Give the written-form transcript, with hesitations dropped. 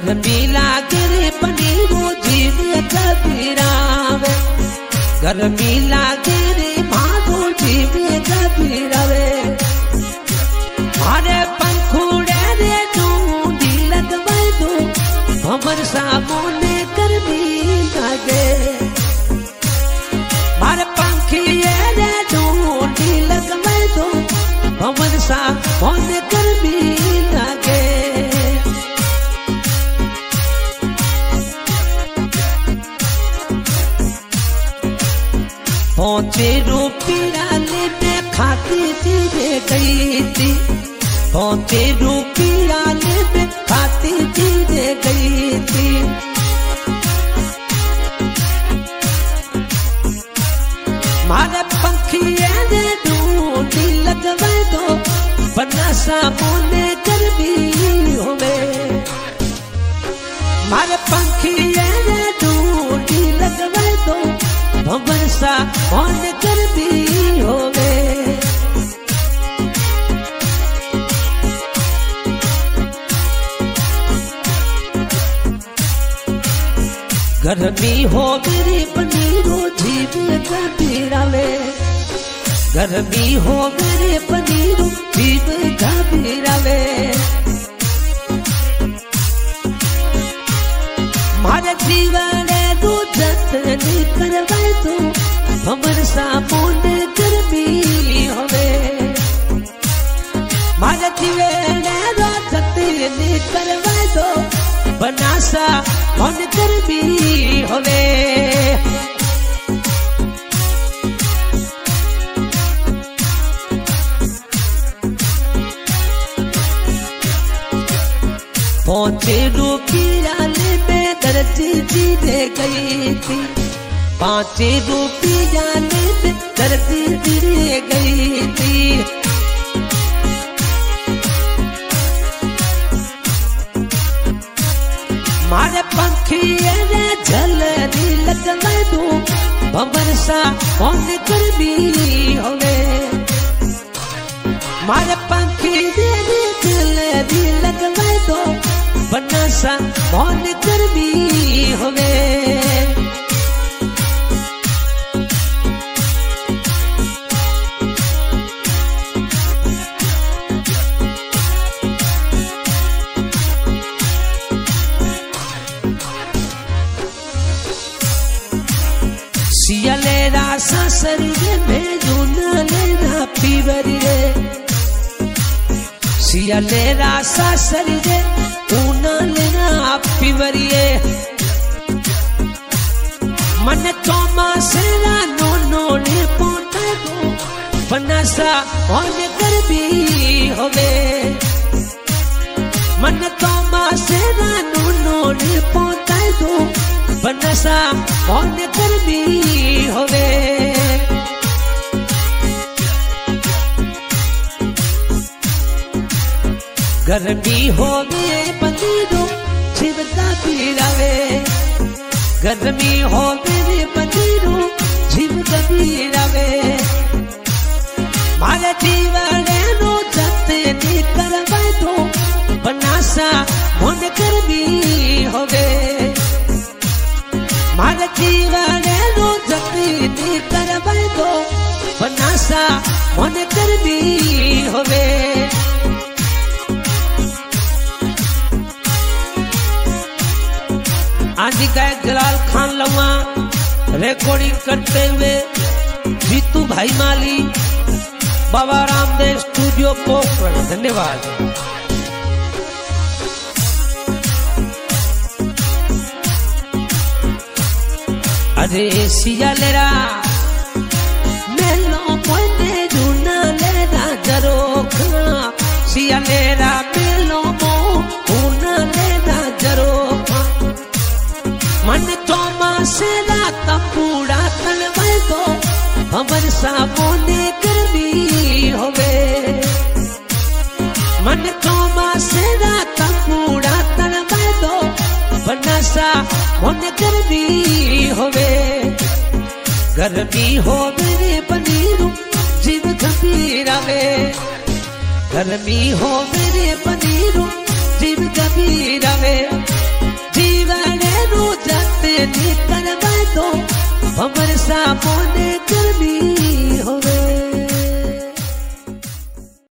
गर्मी लागे रे पनीरो जीव कबीरावे गर्मी लागे रे भागो जीव कबीरावे मारे पंखुड़े रे ढूंढी लगवाई दो हमर सामने गर्मी लागे मारे पंखिए रे ढूंढी लगवाई दो हमर सामने गर्मी लागे पहुंचे रूपियाले में खाती चीजे गई थी पहुंचे रूपियाले में खाती चीजे गई थी मारे पंखिए ने ढूंढी लगवाई दो बना सामने गर्मी होवे मारे पंखिए ने ढूंढी लगवाई दो भवन सा कौन गर्मी होवे गर्मी हो मेरी पनीरो जीव कबीरावे गर्मी हो मेरे पनीरो जीव कबीरावे मारे जीवन जतन करवाई दो हमर सामने गर्मी होवे मारे जीवन जतन करवाई दो बनासा मन गर्मी होवे पहुंचे रूपियाले में दर्जी जीने गई थी पांचे रूपियाले में दर्जी जीने गई थी मारे पंखिए ने झलनी लगवाई दो भंवर सा कौन गर्मी होवे मारे पंखिए ने झलनी लगवाई दो बना सा कौन गर्मी होवे सियाले रासा सरिये में जूना लेना पीवरी रे सियाले रासा सरिये ऊना लेना पीवरिये मन चौमा सेरा नो ने पोता दो बनासा और गर्मी होवे मन चौमा सेरा नो ने पोता दो बनसा कौन गर्मी होवे गर्मी होवे पनीरो शिव कबीरावे गर्मी होवे पनीरो शिव कबीरावे मारे जीवन नो जतन करवाई दो बनासा कौन गर्मी होवे मारे जीवन नो जतन करवाई दो बनासा कौन गर्मी होवे आज गायक जलाल खान लवा रिकॉर्डिंग करते हुए जीतू भाई माली बाबा रामदेव स्टूडियो पोखरण धन्यवाद। अरे सियालेरा मेलो मोने जूना लेना जरोखा सियालेरा मेलो मोना लेना जरोखा मन चौमा सेरा तपूड़ा तलवाई दो हमर सामने गर्मी होवे मन चौमा सेरा तपूड़ा तलवाई दो बनसा मन गर्मी होवे गर्मी हो मेरे पनीरू जीव कबीरावे गर्मी हो मेरे पनीरू